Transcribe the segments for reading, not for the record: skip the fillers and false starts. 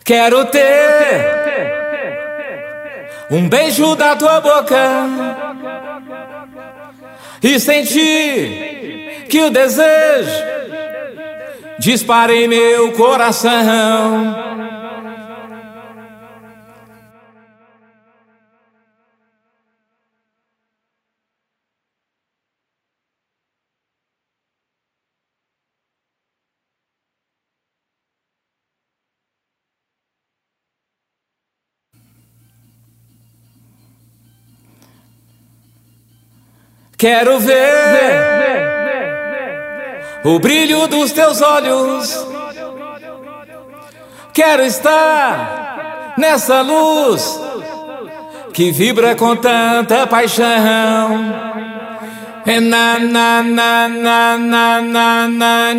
Quero ter um beijo da tua boca e sentir que o desejo dispara em meu coração. Quero ver o brilho dos teus olhos. Quero estar nessa luz que vibra com tanta paixão. Na na na na na na na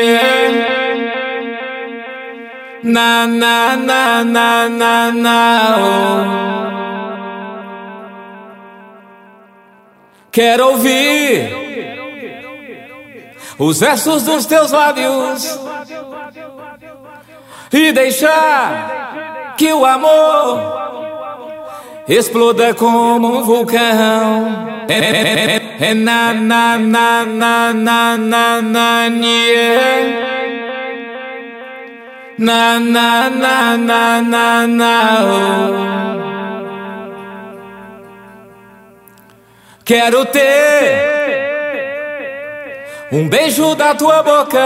na na na na na na. Quero ouvir os versos dos teus lábios e deixar que o amor exploda como um vulcão. Na na na na na na na na na na na na. Quero ter um beijo da tua boca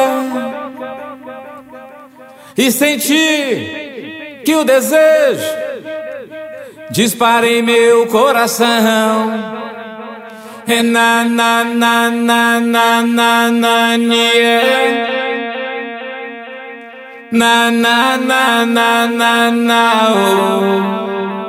e sentir que o desejo dispara em meu coração. Na na na na na na na na na na na na.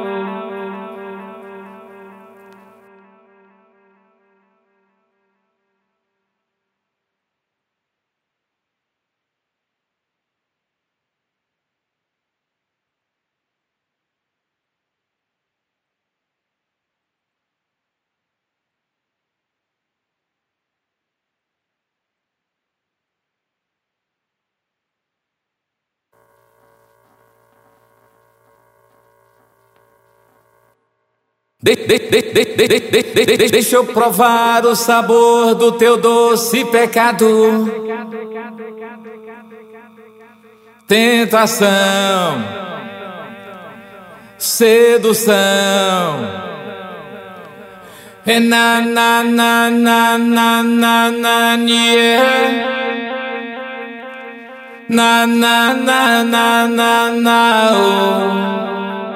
Deixa eu provar o sabor do teu doce pecado. Tentação, sedução. Na na na na na na na na na na na na.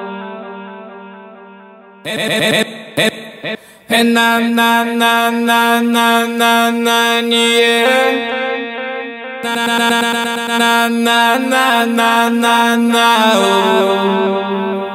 Na na na na na na na na na na na na.